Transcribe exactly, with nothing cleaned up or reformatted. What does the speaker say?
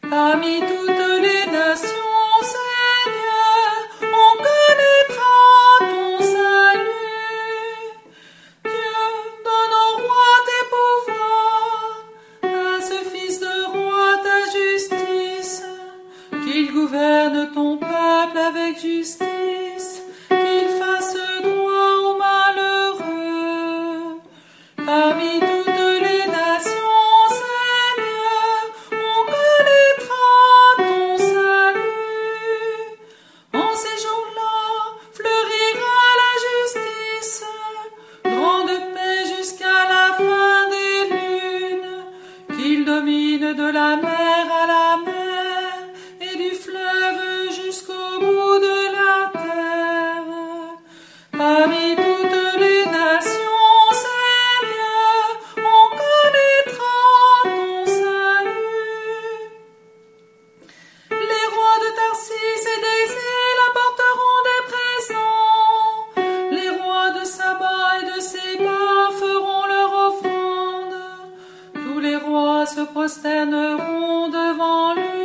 Parmi toutes les nations, Seigneur, on connaîtra ton salut. Dieu, donne au roi tes pouvoirs, à ce fils de roi ta justice, qu'il gouverne ton peuple avec justice, qu'il fasse droit aux malheureux. Parmi toutes les nations, Seigneur, on connaîtra ton salut. En ces jours-là, fleurira la justice, grande paix jusqu'à la fin des lunes, qu'il domine de la mer à la mer et du fleuve jusqu'au bout de la terre. Parmi toutes les nations, Seigneur, on connaîtra ton salut. Les rois de Tarsis et des îles apporteront des présents. Les rois de Saba et de Séba feront leur offrande. Tous les rois se prosterneront devant lui.